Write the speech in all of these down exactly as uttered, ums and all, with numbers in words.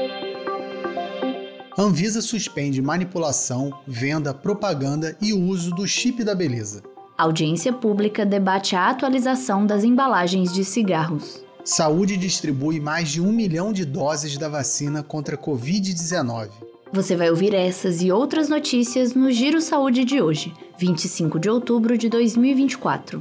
Anvisa suspende manipulação, venda, propaganda e uso do chip da beleza. A audiência pública debate a atualização das embalagens de cigarros. Saúde distribui mais de um milhão de doses da vacina contra a covid dezenove. Você vai ouvir essas e outras notícias no Giro Saúde de hoje, vinte e cinco de outubro de dois mil e vinte e quatro.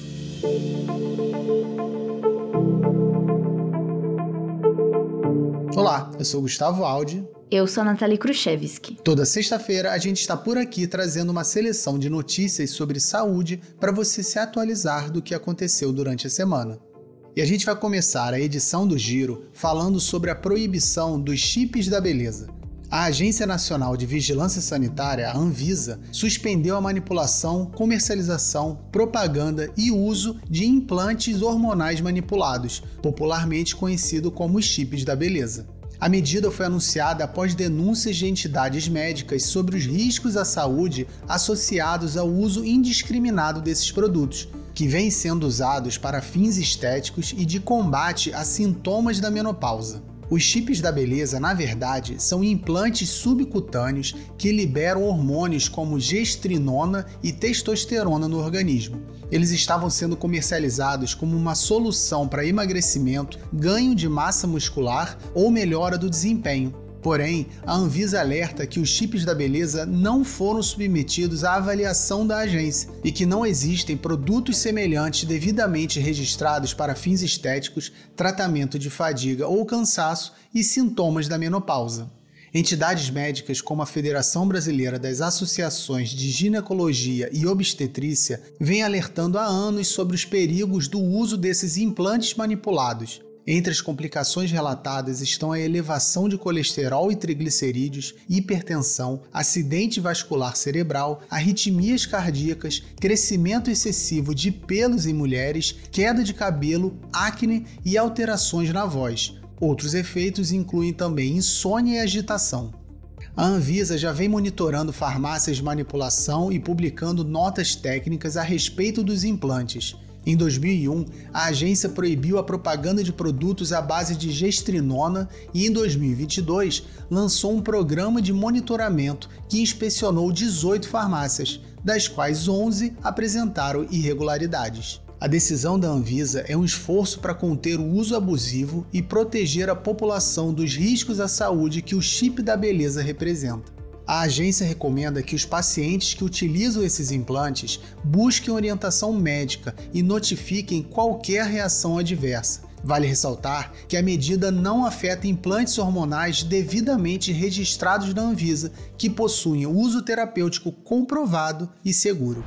Olá, eu sou Gustavo Aldi. Eu sou a Nathalie Kruszewski. Toda sexta-feira a gente está por aqui trazendo uma seleção de notícias sobre saúde para você se atualizar do que aconteceu durante a semana. E a gente vai começar a edição do Giro falando sobre a proibição dos chips da beleza. A Agência Nacional de Vigilância Sanitária, a Anvisa, suspendeu a manipulação, comercialização, propaganda e uso de implantes hormonais manipulados, popularmente conhecido como os chips da beleza. A medida foi anunciada após denúncias de entidades médicas sobre os riscos à saúde associados ao uso indiscriminado desses produtos, que vêm sendo usados para fins estéticos e de combate a sintomas da menopausa. Os chips da beleza, na verdade, são implantes subcutâneos que liberam hormônios como gestrinona e testosterona no organismo. Eles estavam sendo comercializados como uma solução para emagrecimento, ganho de massa muscular ou melhora do desempenho. Porém, a Anvisa alerta que os chips da beleza não foram submetidos à avaliação da agência e que não existem produtos semelhantes devidamente registrados para fins estéticos, tratamento de fadiga ou cansaço e sintomas da menopausa. Entidades médicas como a Federação Brasileira das Associações de Ginecologia e Obstetrícia vêm alertando há anos sobre os perigos do uso desses implantes manipulados. Entre as complicações relatadas estão a elevação de colesterol e triglicerídeos, hipertensão, acidente vascular cerebral, arritmias cardíacas, crescimento excessivo de pelos em mulheres, queda de cabelo, acne e alterações na voz. Outros efeitos incluem também insônia e agitação. A Anvisa já vem monitorando farmácias de manipulação e publicando notas técnicas a respeito dos implantes. Em dois mil e um, a agência proibiu a propaganda de produtos à base de gestrinona e em dois mil e vinte e dois lançou um programa de monitoramento que inspecionou dezoito farmácias, das quais onze apresentaram irregularidades. A decisão da Anvisa é um esforço para conter o uso abusivo e proteger a população dos riscos à saúde que o chip da beleza representa. A agência recomenda que os pacientes que utilizam esses implantes busquem orientação médica e notifiquem qualquer reação adversa. Vale ressaltar que a medida não afeta implantes hormonais devidamente registrados na Anvisa, que possuem uso terapêutico comprovado e seguro.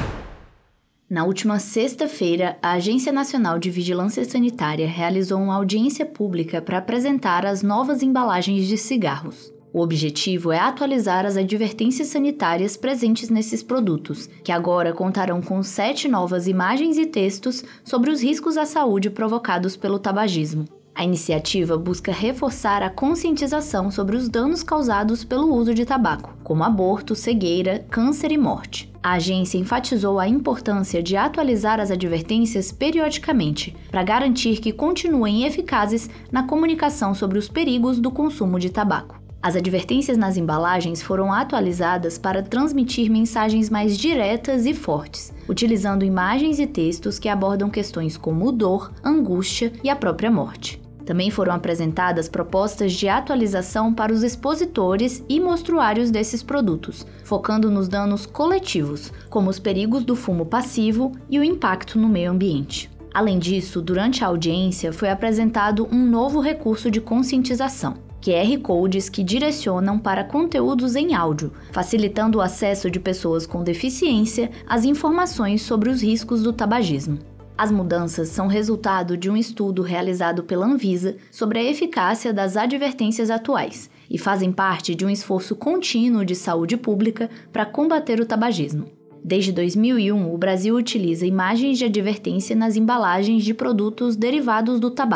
Na última sexta-feira, a Agência Nacional de Vigilância Sanitária realizou uma audiência pública para apresentar as novas embalagens de cigarros. O objetivo é atualizar as advertências sanitárias presentes nesses produtos, que agora contarão com sete novas imagens e textos sobre os riscos à saúde provocados pelo tabagismo. A iniciativa busca reforçar a conscientização sobre os danos causados pelo uso de tabaco, como aborto, cegueira, câncer e morte. A agência enfatizou a importância de atualizar as advertências periodicamente, para garantir que continuem eficazes na comunicação sobre os perigos do consumo de tabaco. As advertências nas embalagens foram atualizadas para transmitir mensagens mais diretas e fortes, utilizando imagens e textos que abordam questões como dor, angústia e a própria morte. Também foram apresentadas propostas de atualização para os expositores e mostruários desses produtos, focando nos danos coletivos, como os perigos do fumo passivo e o impacto no meio ambiente. Além disso, durante a audiência foi apresentado um novo recurso de conscientização, Q R Codes que direcionam para conteúdos em áudio, facilitando o acesso de pessoas com deficiência às informações sobre os riscos do tabagismo. As mudanças são resultado de um estudo realizado pela Anvisa sobre a eficácia das advertências atuais e fazem parte de um esforço contínuo de saúde pública para combater o tabagismo. Desde dois mil e um, o Brasil utiliza imagens de advertência nas embalagens de produtos derivados do tabaco,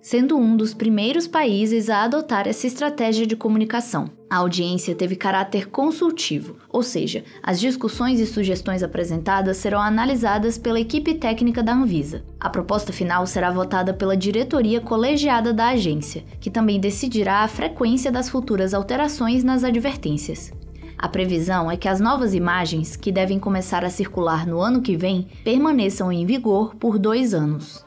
sendo um dos primeiros países a adotar essa estratégia de comunicação. A audiência teve caráter consultivo, ou seja, as discussões e sugestões apresentadas serão analisadas pela equipe técnica da Anvisa. A proposta final será votada pela diretoria colegiada da agência, que também decidirá a frequência das futuras alterações nas advertências. A previsão é que as novas imagens, que devem começar a circular no ano que vem, permaneçam em vigor por dois anos.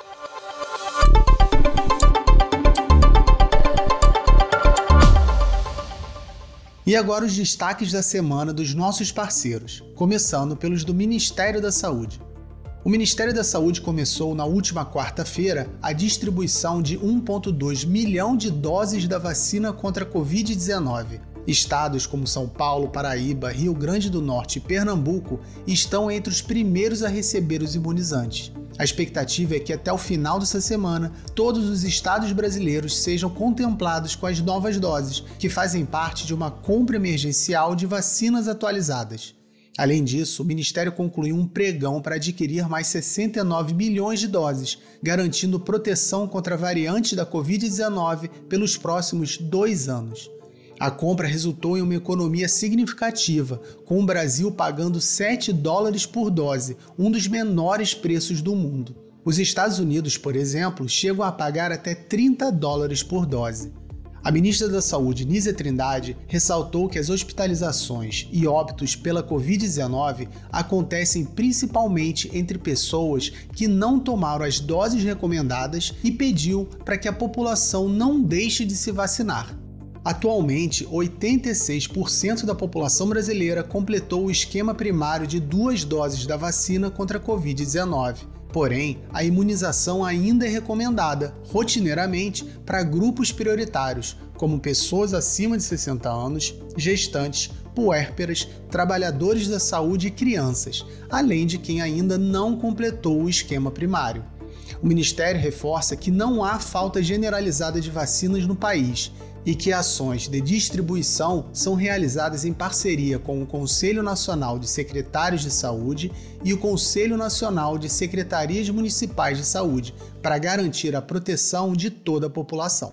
E agora os destaques da semana dos nossos parceiros, começando pelos do Ministério da Saúde. O Ministério da Saúde começou na última quarta-feira a distribuição de um vírgula dois milhão de doses da vacina contra a covid dezenove. Estados como São Paulo, Paraíba, Rio Grande do Norte e Pernambuco estão entre os primeiros a receber os imunizantes. A expectativa é que até o final dessa semana, todos os estados brasileiros sejam contemplados com as novas doses, que fazem parte de uma compra emergencial de vacinas atualizadas. Além disso, o Ministério concluiu um pregão para adquirir mais sessenta e nove milhões de doses, garantindo proteção contra variantes da covid dezenove pelos próximos dois anos. A compra resultou em uma economia significativa, com o Brasil pagando sete dólares por dose, um dos menores preços do mundo. Os Estados Unidos, por exemplo, chegam a pagar até trinta dólares por dose. A ministra da Saúde, Nízia Trindade, ressaltou que as hospitalizações e óbitos pela covid dezenove acontecem principalmente entre pessoas que não tomaram as doses recomendadas e pediu para que a população não deixe de se vacinar. Atualmente, oitenta e seis por cento da população brasileira completou o esquema primário de duas doses da vacina contra a covid dezenove. Porém, a imunização ainda é recomendada, rotineiramente, para grupos prioritários, como pessoas acima de sessenta anos, gestantes, puérperas, trabalhadores da saúde e crianças, além de quem ainda não completou o esquema primário. O Ministério reforça que não há falta generalizada de vacinas no país e que ações de distribuição são realizadas em parceria com o Conselho Nacional de Secretários de Saúde e o Conselho Nacional de Secretarias Municipais de Saúde, para garantir a proteção de toda a população.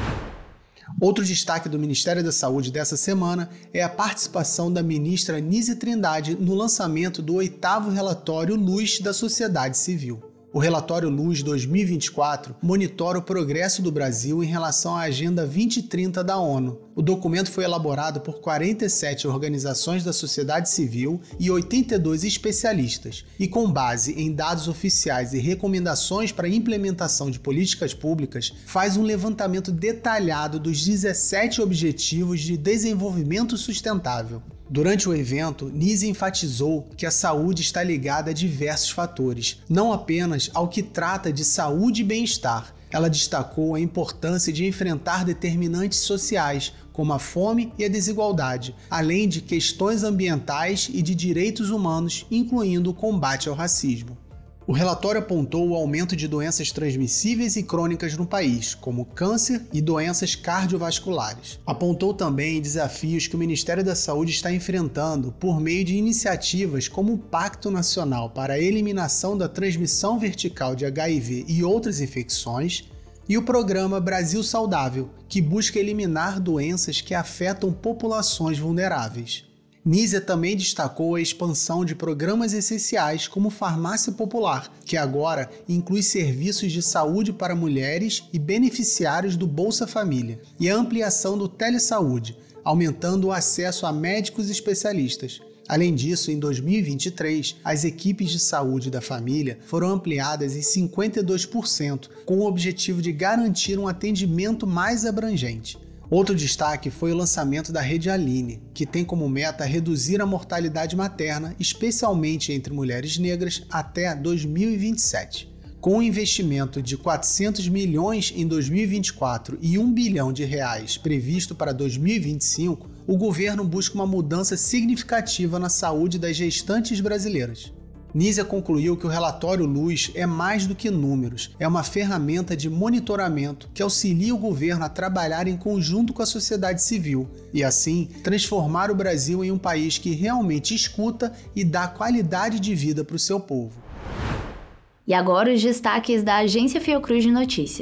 Outro destaque do Ministério da Saúde dessa semana é a participação da ministra Nízia Trindade no lançamento do oitavo relatório Luz da Sociedade Civil. O relatório Luz dois mil e vinte e quatro monitora o progresso do Brasil em relação à Agenda vinte trinta da ONU. O documento foi elaborado por quarenta e sete organizações da sociedade civil e oitenta e dois especialistas, e com base em dados oficiais e recomendações para a implementação de políticas públicas, faz um levantamento detalhado dos dezessete Objetivos de Desenvolvimento Sustentável. Durante o evento, Nízia enfatizou que a saúde está ligada a diversos fatores, não apenas ao que trata de saúde e bem-estar. Ela destacou a importância de enfrentar determinantes sociais, como a fome e a desigualdade, além de questões ambientais e de direitos humanos, incluindo o combate ao racismo. O relatório apontou o aumento de doenças transmissíveis e crônicas no país, como câncer e doenças cardiovasculares. Apontou também desafios que o Ministério da Saúde está enfrentando por meio de iniciativas como o Pacto Nacional para a Eliminação da Transmissão Vertical de H I V e outras infecções, e o Programa Brasil Saudável, que busca eliminar doenças que afetam populações vulneráveis. Nízia também destacou a expansão de programas essenciais como Farmácia Popular, que agora inclui serviços de saúde para mulheres e beneficiários do Bolsa Família, e a ampliação do Telesaúde, aumentando o acesso a médicos especialistas. Além disso, em dois mil e vinte e três, as equipes de saúde da família foram ampliadas em cinquenta e dois por cento, com o objetivo de garantir um atendimento mais abrangente. Outro destaque foi o lançamento da Rede Aline, que tem como meta reduzir a mortalidade materna, especialmente entre mulheres negras, até dois mil e vinte e sete. Com um investimento de quatrocentos milhões em dois mil e vinte e quatro e um bilhão de reais previsto para dois mil e vinte e cinco, o governo busca uma mudança significativa na saúde das gestantes brasileiras. Nízia concluiu que o relatório Luz é mais do que números, é uma ferramenta de monitoramento que auxilia o governo a trabalhar em conjunto com a sociedade civil e, assim, transformar o Brasil em um país que realmente escuta e dá qualidade de vida para o seu povo. E agora os destaques da Agência Fiocruz de Notícias.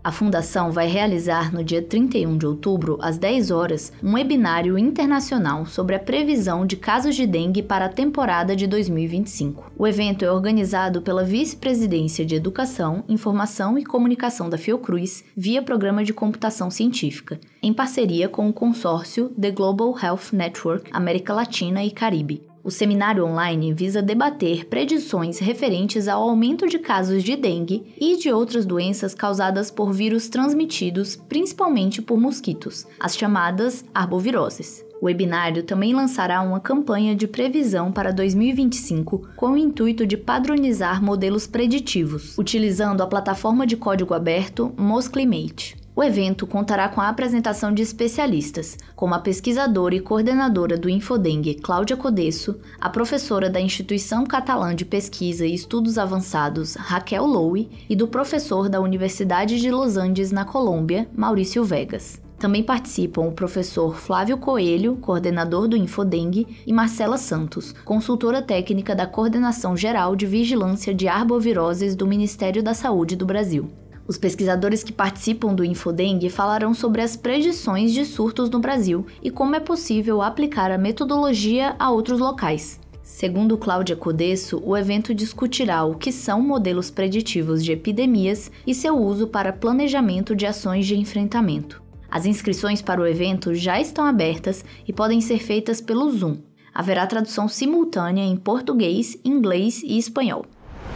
A Fundação vai realizar no dia trinta e um de outubro, às dez horas, um webinário internacional sobre a previsão de casos de dengue para a temporada de dois mil e vinte e cinco. O evento é organizado pela Vice-Presidência de Educação, Informação e Comunicação da Fiocruz, via Programa de Computação Científica, em parceria com o consórcio The Global Health Network América Latina e Caribe. O seminário online visa debater predições referentes ao aumento de casos de dengue e de outras doenças causadas por vírus transmitidos principalmente por mosquitos, as chamadas arboviroses. O webinário também lançará uma campanha de previsão para dois mil e vinte e cinco com o intuito de padronizar modelos preditivos, utilizando a plataforma de código aberto Mosclimate. O evento contará com a apresentação de especialistas, como a pesquisadora e coordenadora do Infodengue, Cláudia Codesso, a professora da Instituição Catalã de Pesquisa e Estudos Avançados, Raquel Lowe, e do professor da Universidade de Los Andes, na Colômbia, Maurício Vegas. Também participam o professor Flávio Coelho, coordenador do Infodengue, e Marcela Santos, consultora técnica da Coordenação Geral de Vigilância de Arboviroses do Ministério da Saúde do Brasil. Os pesquisadores que participam do Infodengue falarão sobre as predições de surtos no Brasil e como é possível aplicar a metodologia a outros locais. Segundo Cláudia Codesso, o evento discutirá o que são modelos preditivos de epidemias e seu uso para planejamento de ações de enfrentamento. As inscrições para o evento já estão abertas e podem ser feitas pelo Zoom. Haverá tradução simultânea em português, inglês e espanhol.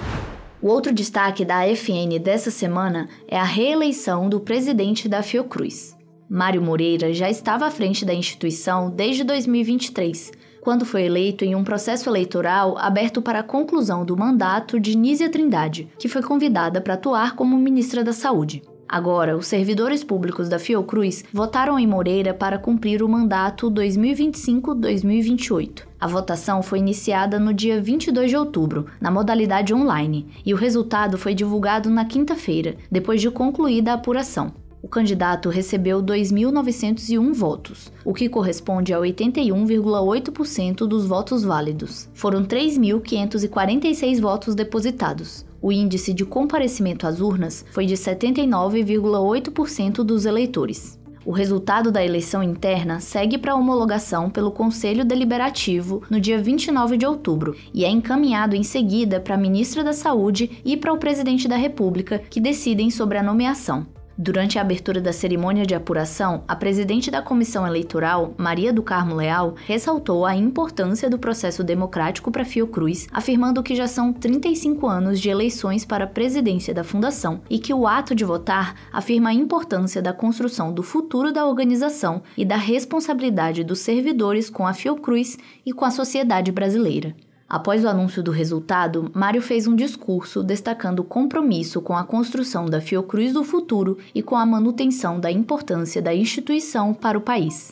O outro destaque da A F N dessa semana é a reeleição do presidente da Fiocruz. Mário Moreira já estava à frente da instituição desde dois mil e vinte e três, quando foi eleito em um processo eleitoral aberto para a conclusão do mandato de Nízia Trindade, que foi convidada para atuar como ministra da Saúde. Agora, os servidores públicos da Fiocruz votaram em Moreira para cumprir o mandato dois mil e vinte e cinco a dois mil e vinte e oito. A votação foi iniciada no dia vinte e dois de outubro, na modalidade online, e o resultado foi divulgado na quinta-feira, depois de concluída a apuração. O candidato recebeu dois mil novecentos e um votos, o que corresponde a oitenta e um vírgula oito por cento dos votos válidos. Foram três mil quinhentos e quarenta e seis votos depositados. O índice de comparecimento às urnas foi de setenta e nove vírgula oito por cento dos eleitores. O resultado da eleição interna segue para homologação pelo Conselho Deliberativo no dia vinte e nove de outubro e é encaminhado em seguida para a ministra da Saúde e para o presidente da República, que decidem sobre a nomeação. Durante a abertura da cerimônia de apuração, a presidente da Comissão Eleitoral, Maria do Carmo Leal, ressaltou a importância do processo democrático para a Fiocruz, afirmando que já são trinta e cinco anos de eleições para a presidência da Fundação e que o ato de votar afirma a importância da construção do futuro da organização e da responsabilidade dos servidores com a Fiocruz e com a sociedade brasileira. Após o anúncio do resultado, Mário fez um discurso destacando o compromisso com a construção da Fiocruz do futuro e com a manutenção da importância da instituição para o país.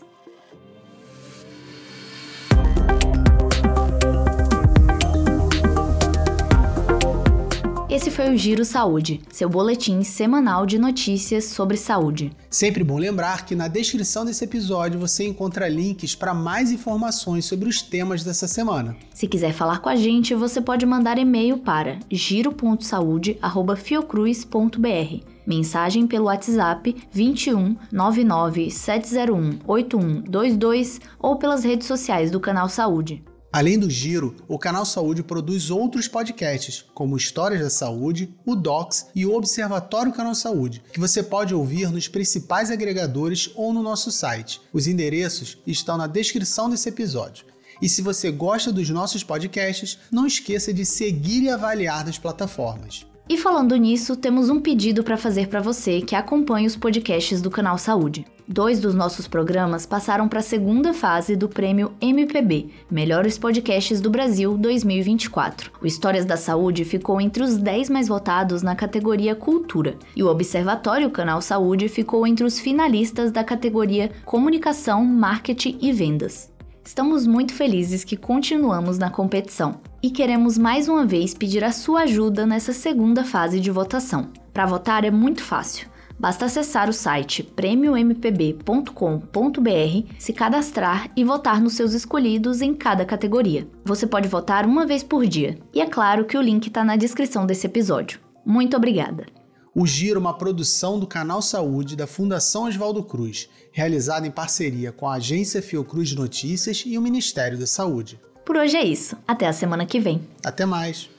Esse foi o Giro Saúde, seu boletim semanal de notícias sobre saúde. Sempre bom lembrar que na descrição desse episódio você encontra links para mais informações sobre os temas dessa semana. Se quiser falar com a gente, você pode mandar e-mail para giro ponto saude arroba fiocruz ponto b r. Mensagem pelo WhatsApp vinte e um, nove nove, sete zero um, oito um dois dois ou pelas redes sociais do Canal Saúde. Além do Giro, o Canal Saúde produz outros podcasts, como Histórias da Saúde, o Docs e o Observatório Canal Saúde, que você pode ouvir nos principais agregadores ou no nosso site. Os endereços estão na descrição desse episódio. E se você gosta dos nossos podcasts, não esqueça de seguir e avaliar nas plataformas. E falando nisso, temos um pedido para fazer para você que acompanha os podcasts do Canal Saúde. Dois dos nossos programas passaram para a segunda fase do Prêmio M P B, Melhores Podcasts do Brasil dois mil e vinte e quatro. O Histórias da Saúde ficou entre os dez mais votados na categoria Cultura, e o Observatório Canal Saúde ficou entre os finalistas da categoria Comunicação, Marketing e Vendas. Estamos muito felizes que continuamos na competição e queremos mais uma vez pedir a sua ajuda nessa segunda fase de votação. Para votar é muito fácil. Basta acessar o site prêmio m p b ponto com ponto b r, se cadastrar e votar nos seus escolhidos em cada categoria. Você pode votar uma vez por dia. E é claro que o link está na descrição desse episódio. Muito obrigada! O Giro é uma produção do Canal Saúde da Fundação Oswaldo Cruz, realizada em parceria com a Agência Fiocruz de Notícias e o Ministério da Saúde. Por hoje é isso. Até a semana que vem. Até mais.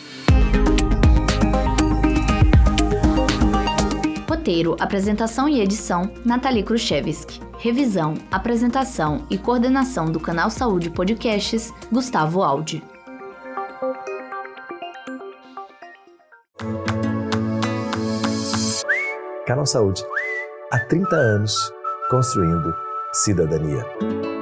Roteiro, apresentação e edição, Nathalie Kruszewski. Revisão, apresentação e coordenação do Canal Saúde Podcasts, Gustavo Aldi. Canal Saúde. Há trinta anos, construindo cidadania.